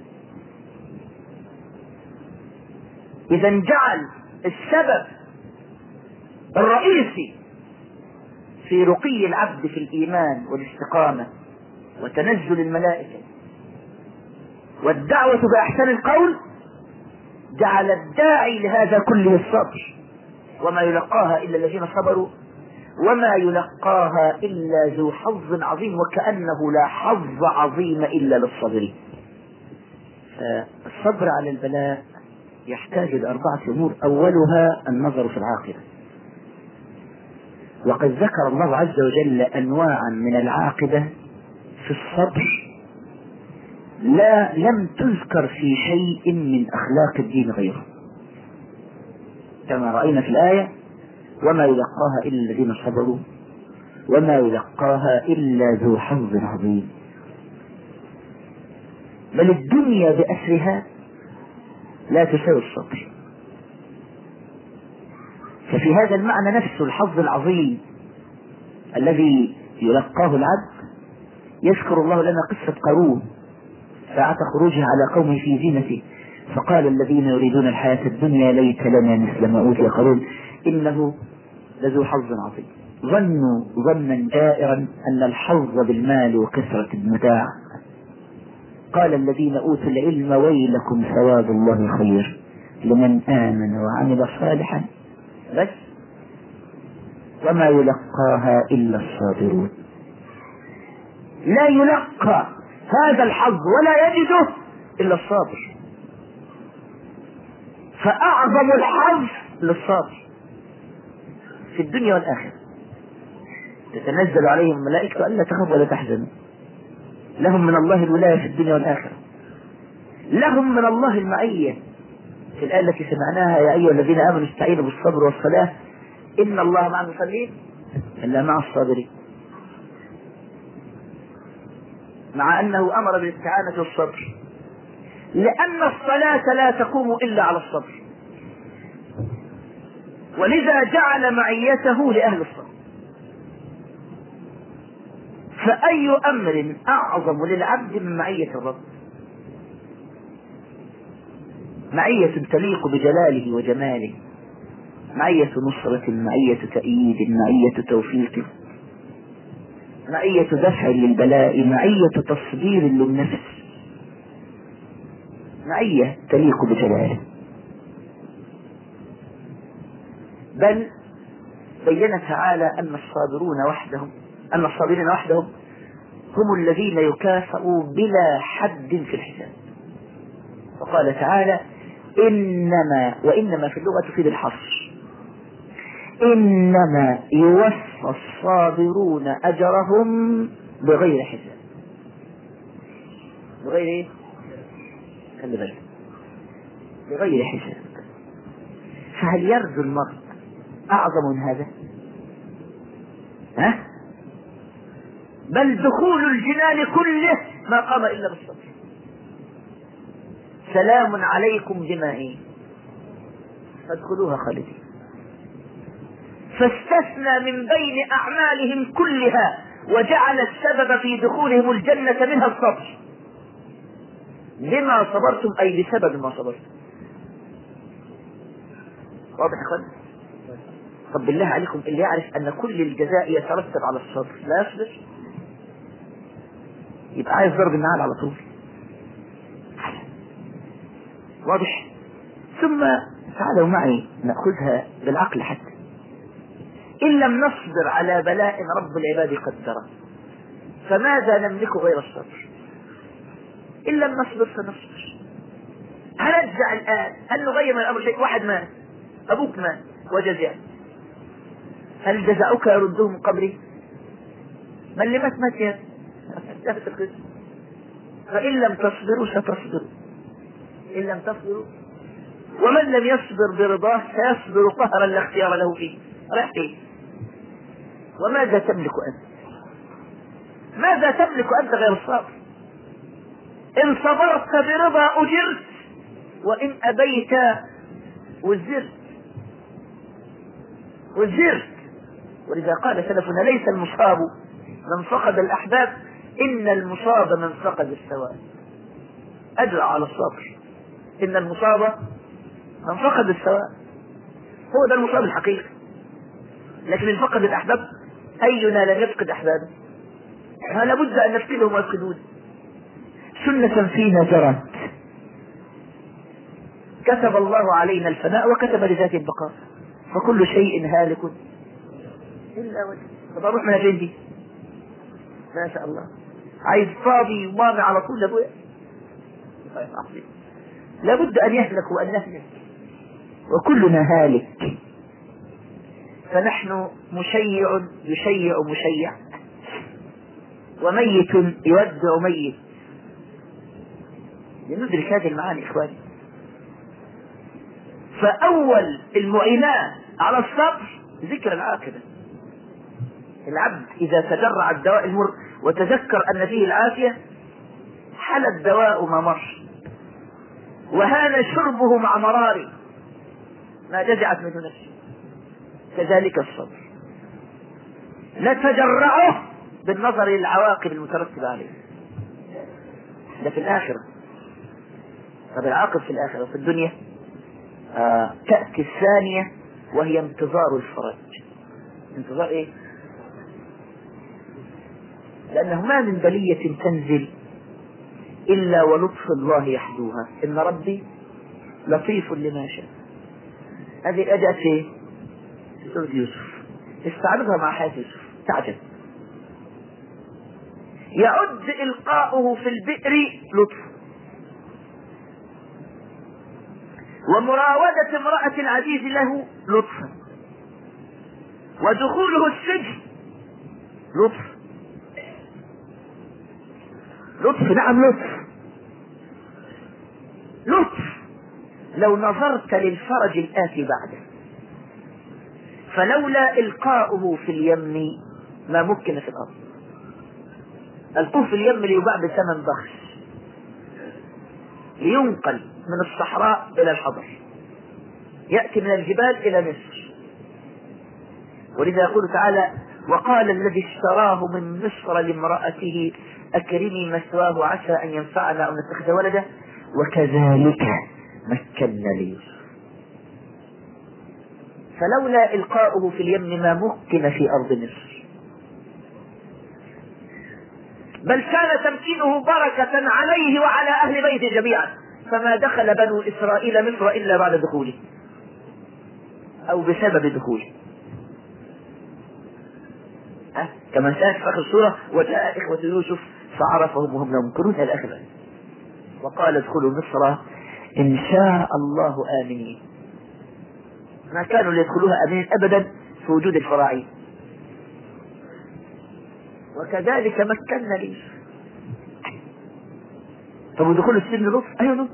إذا جعل السبب الرئيسي في رقي العبد في الإيمان والاستقامة وتنزل الملائكة والدعوة بأحسن القول جعل الداعي لهذا كله الصبر وما يلقاها إلا الذين صبروا وما يلقاها إلا ذو حظ عظيم وكأنه لا حظ عظيم إلا للصابرين. الصبر على البلاء يحتاج لأربعة أمور أولها النظر في العاقبة وقد ذكر الله عز وجل أنواعا من العاقبة في الصبر لم تذكر في شيء من أخلاق الدين غيره كما رأينا في الآية وما يلقاها إلا الذين صبروا وما يلقاها إلا ذو حظ عظيم. بل الدنيا بأسرها لا تساوي الصبر. ففي هذا المعنى نفسه الحظ العظيم الذي يلقاه العبد يذكر الله لنا قصة قارون ساعة خروجه على قومه في زينته فقال الذين يريدون الحياة الدنيا ليت لنا مثل ما أوتي قارون إنه لذو حظ عظيم. ظنوا ظنا جائرا أن الحظ بالمال وكثرة المتاع. قال الذين أوتوا العلم ويلكم ثواب الله خير لمن آمن وعمل صالحا بس وما يلقاها إلا الصابرون. لا يلقى هذا الحظ ولا يجده إلا الصابر. فأعظم الحظ للصابر في الدنيا والآخرة. تتنزل عليهم الملائكة ألا تخافوا ولا تحزنوا لهم من الله الولاية في الدنيا والآخرة لهم من الله المعية في الآية التي سمعناها يا أيها الذين آمنوا استعينوا بالصبر والصلاة إن الله مع المصلين إلا مع الصابرين. مع أنه أمر بالاستعانة والصبر لأن الصلاة لا تقوم إلا على الصبر ولذا جعل معيته لأهل الصبر. فأي أمر أعظم للعبد من معية الرب؟ معية تليق بجلاله وجماله معية نصرة معية تأييد معية توفيق معية دفع للبلاء معية تصبير للنفس معية تليق بجلاله. بل بين تعالى أن الصابرين وحدهم هم الذين يكافئوا بلا حد في الحساب. وقال تعالى وإنما في اللغة تفيد الحصر إنما يوفى الصابرون أجرهم بغير حساب. بغير إيه؟ خلي بالك بغير حساب. فهل يرجو المرء أعظم من هذا؟ بل دخول الجنان كله ما قام إلا بالصبر. سلام عليكم بما إيه فادخلوها خالدين. فاستثنى من بين أعمالهم كلها وجعل السبب في دخولهم الجنة منها الصبر. بما صبرتم أي بسبب ما صبرتم. واضح يا اخوان؟ طب بالله عليكم اللي يعرف أن كل الجزاء يترتب على الصبر لا يصبر، يبقى عايز ضرب النعال على طول. واضح؟ ثم تعالوا معي نأخذها بالعقل حتى. إن لم نصبر على بلاء رب العباد قدره فماذا نملك غير الصبر؟ إن لم نصبر فنصبر. هنرجع الآن، هل نغير من الأمر شيء؟ واحد مات، أبوك مات وجزع، هل جزعك يرده من قبره؟ من اللي مات مات يا انتهت القصة. فإن لم تصبروا ستصبروا، إن لم تصبروا. ومن لم يصبر برضاه سيصبر قهرا لا اختيار له فيه. رايح فين؟ وماذا تملك أنت؟ ماذا تملك أنت غير الصبر؟ إن صبرت برضا أجرت، وإن أبيت وزرت. ولذا قال سلفنا ليس المصاب من فقد الأحباب، إن المصاب من فقد الثواب. أجرى على الصبر. إن المصاب من فقد الثواب، هو ده المصاب الحقيقي. لكن إن فقد الأحباب، أينا لم يفقد أحبابه؟ لابد أن نفقدهم ويفقدون. سنة فينا جرت، كتب الله علينا الفناء وكتب لذات البقاء، فكل شيء هالك إلا وجهه. طب أروح من فين دي؟ ما شاء الله عايز فاضي ومامع على طول لابويا. لابد أن يهلك وأن نهلك، وكلنا هالك. فنحن مشيع يشيع مشيع، وميت يودع ميت. لندرك هذه المعاني إخواني. فأول المعينات على الصبر ذكر العاقبة. العبد إذا تجرع الدواء المر وتذكر أن فيه العافية حل الدواء ما مر، وهان شربه مع مراره ما جزعت منه نفسه. كذلك الصبر نتجرعه بالنظر للعواقب المترتبة عليه. ده في الآخرة. طب العاقب في الآخرة وفي الدنيا تأتي الثانية، وهي انتظار الفرج. انتظار ايه؟ لأنه ما من بلية تنزل إلا ولطف الله يحدوها. إن ربي لطيف لما شاء. هذه الأداة في سورة يوسف، استعرضها مع حياة يوسف تعجب. يعد إلقاؤه في البئر لطف، ومراودة امرأة العزيز له لطفا، ودخوله السجن لطف. نعم لطف. لو نظرت للفرج الآتي بعده، فلولا إلقاؤه في اليم ما مكن في الأرض. ألقوه في اليم ليباع بثمن بخس، لينقل من الصحراء إلى الحضر، يأتي من الجبال إلى مصر. ولذا يقول تعالى وقال الذي اشتراه من مصر لامرأته أكرمي مثواه عسى أن ينفعنا أو نتخذ ولدا وكذلك مكنا ليوسف. فلولا إلقاؤه في اليم ما مكن في أرض مصر، بل كان تمكينه بركة عليه وعلى أهل بيته جميعا، فما دخل بنو إسرائيل مصر إلا بعد دخوله أو بسبب دخوله. كما سألت في آخر السورة وجاء إخوة يوسف فعرفهم وهم لا منكرون إلى آخره. وقال ادخلوا مصر إن شاء الله آمنين. ما كانوا ليدخلوها آمنين أبدا في وجود الفراعين. وكذلك مكنا لي. طب ودخول السجن لطف؟ أيوة لطف.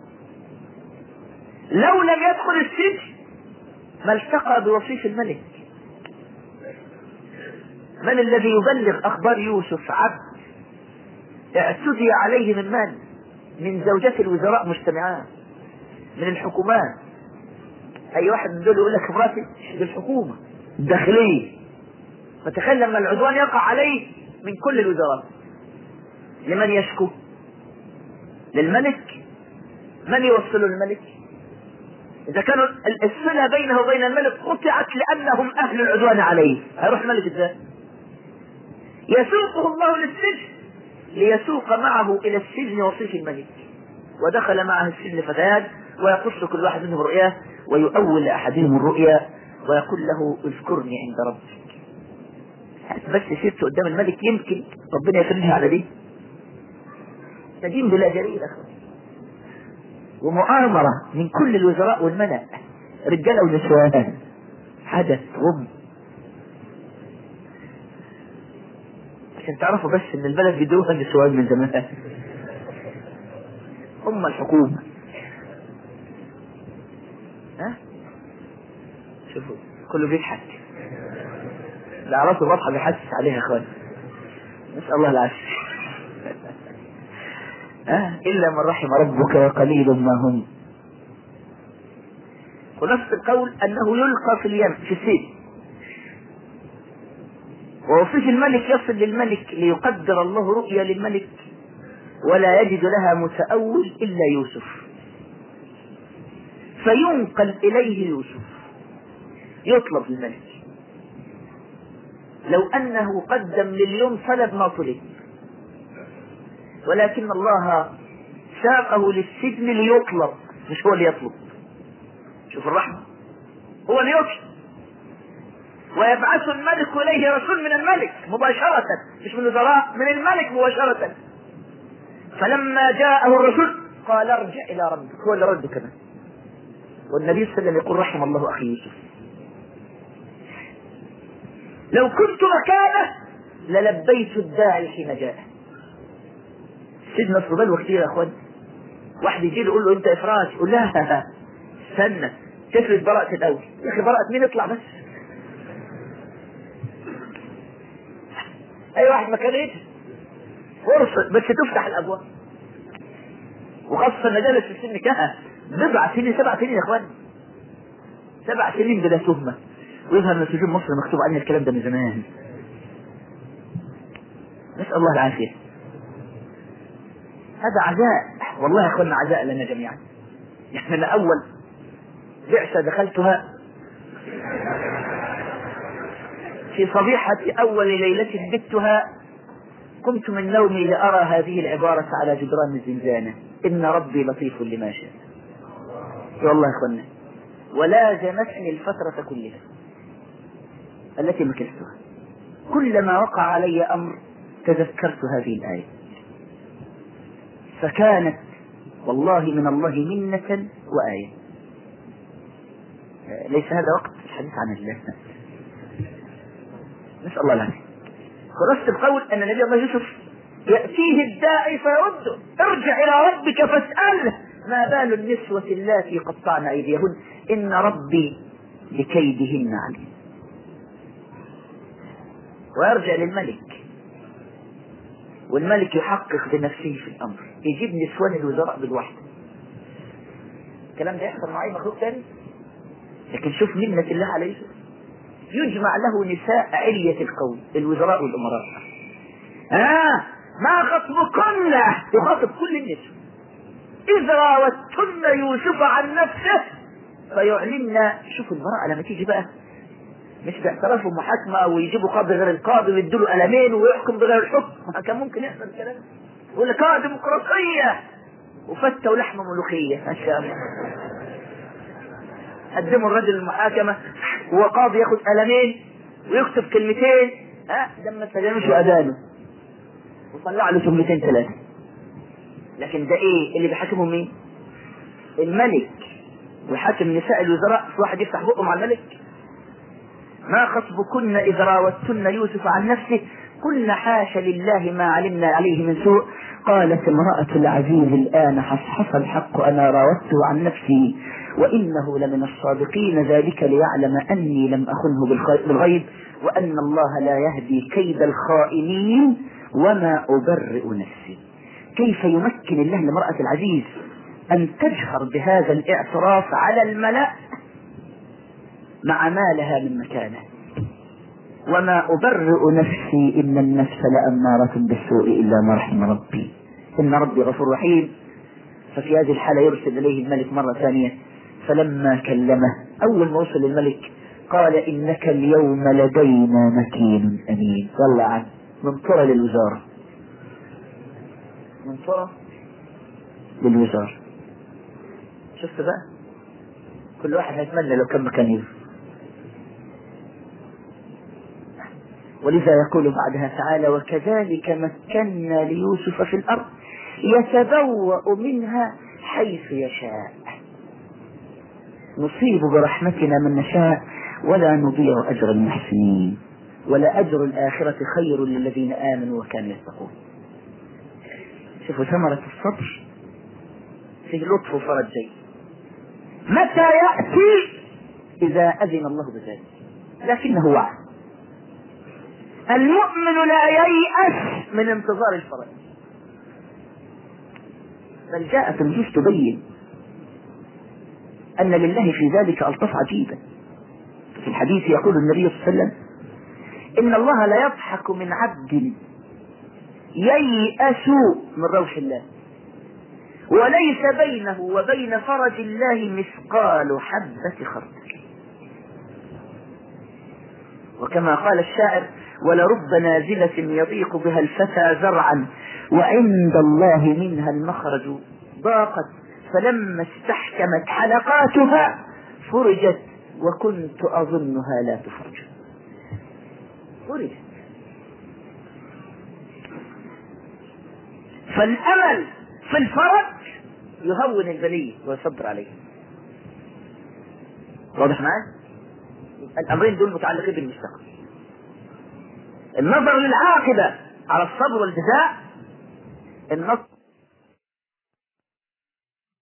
لو لم يدخل السجن ما التقى بوصيف الملك. من الذي يبلغ أخبار يوسف؟ عبد اعتدي عليه من مال، من زوجات الوزراء مجتمعات، من الحكومات. أي واحد من دول يقول لك مراتي بالحكومة الداخلية. فتخيل لما العدوان يقع عليه من كل الوزراء، لمن يشكو؟ للملك. من يوصله الملك؟ إذا كانوا الصلة بينه وبين الملك قطعت لأنهم أهل العدوان عليه، هيروح الملك إزاي؟ يسوقه الله للسجن ليسوق معه إلى السجن وصيف الملك. ودخل معه السجن فتيان ويقص كل واحد منهم رؤياه ويؤول لأحدهم الرؤيا ويقول له اذكرني عند ربك. بس سيرته قدام الملك يمكن ربنا يفرجها على دي. تدين بلا جريء ومؤامرة من كل الوزراء والملأ رجال ونسوان. حدث غم عشان تعرفوا بس ان البلد بيدوها النسوان من زمان. هم الحكومة. ها شوفوا كله بيضحك، الأعراس الواضحة بيحسس عليها يا اخوان، نسأل الله العافية. إلا من رحم ربك وقليل ما هم. ونفس القول أنه يلقى في اليم في السجن، ووصيف الملك يصل للملك ليقدر الله رؤيا للملك ولا يجد لها متأول إلا يوسف، فينقل إليه يوسف يطلب الملك. لو أنه قدم لليوم طلب ما طلب، ولكن الله ساقه للسجن ليطلب مش هو اللي يطلب. شوف الرحمة، هو اللي يطلب ويبعث الملك إليه رسول من الملك مباشرة، مش من الوزراء، من الملك مباشرة. فلما جاءه الرسول قال ارجع إلى ربك، هو اللي رد كمان. والنبي صلى الله عليه وسلم يقول رحم الله أخي يوسف، لو كنت مكانه للبيت الداعي حين جاء. سيدنا صبال وكتير يا اخوان، واحد يجي له يقول له انت افراش، يقول لا استنى تفرد براءة الاول. يا اخي براءة مين؟ اطلع بس. اي واحد مكانه فرصة بس تفتح الابواب، وخاصة مجالس السن كها بضع سنين 7 سنين يا اخوان، 7 سنين بلا تهمة. ويظهر ان سجون مصر مكتوب عنها الكلام ده من زمان، نسأل الله العافية. هذا عزاء والله يا اخوانا، عزاء لنا جميعا. يعني انا اول بعثة دخلتها في صبيحة اول ليلة بتها، قمت من نومي لأرى هذه العبارة على جدران الزنزانة: إن ربي لطيف لما شاء. والله يا اخوانا ولازمتني الفترة كلها التي مكثتها، كلما وقع علي أمر تذكرت هذه الآية، فكانت والله من الله منة وآية. ليس هذا وقت الحديث عن الله، نسأل الله العافية. خلاصة القول أن نبي الله يوسف يأتيه الداعي فيرده: ارجع إلى ربك فاسأله ما بال النسوة اللاتي قطعن أيديهن إن ربي بكيدهن عليم. ويرجع للملك، والملك يحقق بنفسه في الأمر، يجيب نسوان الوزراء بالوحدة. الكلام ده يحصل مع أي مخلوق ثاني، لكن شوف منة الله عليه، يجمع له نساء علية القوم الوزراء والأمراء. ما خطبكن، يخاطب كل النساء: إذ راوتن يوسف عن نفسه فيعلمنا. شوف المرأة لما تيجي بقى مش باعتراف محاكمة ويجيبوا قاضي غير القاضي ويدوا له قلمين ويحكم بغير الحكم، ما كان ممكن يحصل الكلام. يقول لك ديمقراطية وفتة ولحمة ملوخية ما شاء الله. قدموا الرجل المحاكمة وقاضي ياخد قلمين ويكتب كلمتين، ده ما استجابش أذانه وطلع له كلمتين 3. لكن ده ايه اللي بيحاكمهم؟ مين؟ الملك. ويحاكم نساء الوزراء، في واحد يفتح بقه مع الملك: ما خطبكن إذ راوتن يوسف عن نفسه قلنا حاشا لله ما علمنا عليه من سوء. قالت امرأة العزيز الآن حصحص الحق أنا راودته عن نفسي وإنه لمن الصادقين، ذلك ليعلم أني لم أخنه بالغيب وأن الله لا يهدي كيد الخائنين وما أبرئ نفسي. كيف يمكن الله لامرأة العزيز أن تجهر بهذا الاعتراف على الملأ مع ما لها من مكانه؟ وما أبرئ نفسي إن النفس لأمارة بالسوء إلا ما رحم ربي إن ربي غفور رحيم. ففي هذه الحالة يرسل إليه الملك مرة ثانية فلما كلمه أول ما وصل الملك قال إنك اليوم لدينا مكين أمين. والله عنه من طرى للوزارة، من طرى للوزارة. شفت بقى كل واحد هيتمنى لو كان مكان يوسف. ولذا يقول بعدها تعالى وكذلك مكنا ليوسف في الأرض يتبوأ منها حيث يشاء نصيب برحمتنا من نشاء ولا نضيع أجر المحسنين ولا أجر الآخرة خير للذين آمنوا وكانوا يتقون. شوفوا ثمرة الصبر في لطف وفرج جيد. متى يأتي؟ إذا أذن الله بذلك، لكنه وعد. المؤمن لا ييأس من انتظار الفرج، بل جاءت النصوص تبين أن لله في ذلك ألطاف عجيبة. في الحديث يقول النبي صلى الله عليه وسلم إن الله لا يضحك من عبد ييأس من روح الله وليس بينه وبين فرج الله مثقال حبة خردل. وكما قال الشاعر ولرب نازلة يضيق بها الفتى زرعا وعند الله منها المخرج ضاقت فلما استحكمت حلقاتها فرجت وكنت أظنها لا تفرج. فرجت. فالأمل في الفرج يهون البلية ويصبر عليه. واضح معايا؟ الأمرين دول متعلقين بالمستقبل. النظر للعاقبة على الصبر والجزاء، النظر